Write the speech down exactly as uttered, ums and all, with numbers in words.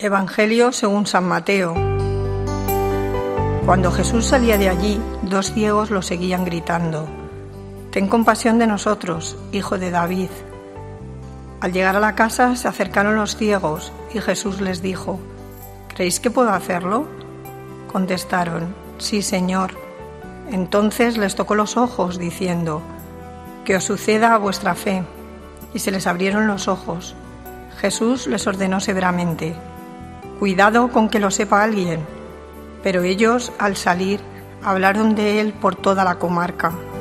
Evangelio según San Mateo. Cuando Jesús salía de allí, dos ciegos lo seguían gritando: «Ten compasión de nosotros, hijo de David». Al llegar a la casa se acercaron los ciegos y Jesús les dijo: «¿Creéis que puedo hacerlo?». Contestaron: «Sí, Señor». Entonces les tocó los ojos, diciendo: «Que os suceda a vuestra fe». Y se les abrieron los ojos. Jesús les ordenó severamente: «Cuidado con que lo sepa alguien». Pero ellos, al salir, hablaron de él por toda la comarca.